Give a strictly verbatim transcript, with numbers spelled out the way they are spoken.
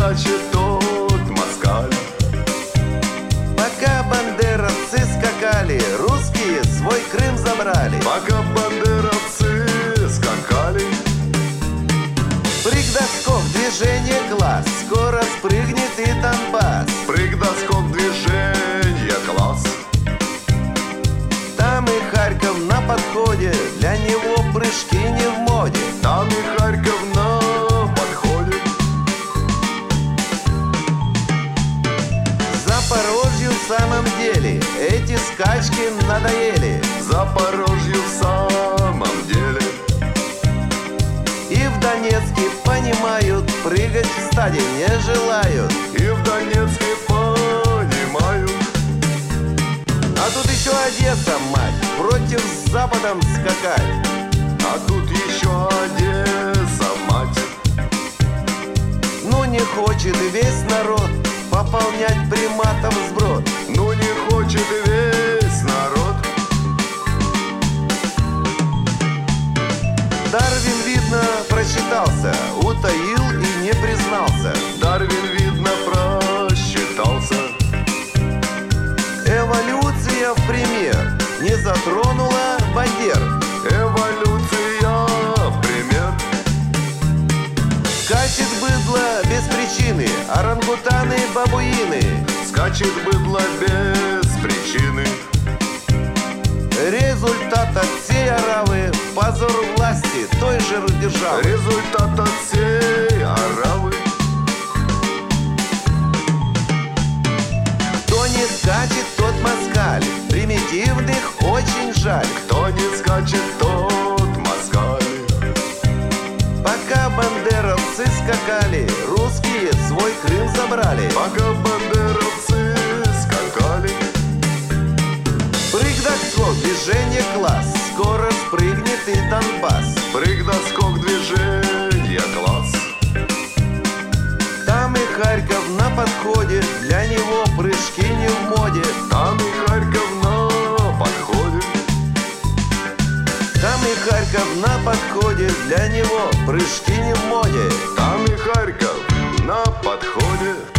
скачет тот москаль. Пока бандеровцы скакали, русские свой Крым забрали. Пока бандеровцы скакали, Прыг-доскок, движение глаз, скоро спрыгнет и Донбасс. прыг-доскок, движение класс. Там и Харьков на подходе, для него прыжки не в моде. Там и Харьков на подходе. Запорожью в самом деле эти скачки надоели. Запорожью в самом деле. И в Донецке понимают, прыгать в стаде не желают. И в Донецке понимают. А тут еще Одесса, мать, против с Западом скакать. А тут еще Одесса, мать. Ну не хочет весь народ пополнять приматов сброд. Ну не хочет весь народ. Дарвин, видно, просчитался, утаил и не признался. Дарвин, видно, просчитался. Эволюция в пример не затронула бандер. Эволюция в пример. Скачет быдло без причины, орангутаны, бабуины. Скачет быдло без причины. Результат от всей оравы — позор власти той же державы. Результат от всей оравы. Кто не скачет, тот москаль, примитивных очень жаль. Кто не скачет, тот москаль. Пока бандеровцы скакали, русские свой Крым забрали. Пока бандеровцы скакали, Прыг-доскок, движение класс, скоро спрыгнет и Донбасс. прыг-доскок, движение класс. Там и Харьков на подходе, для него прыжки не в моде. Там и Харьков на подходе. Там и Харьков на подходе, для него прыжки не в моде. Там и Харьков на подходе.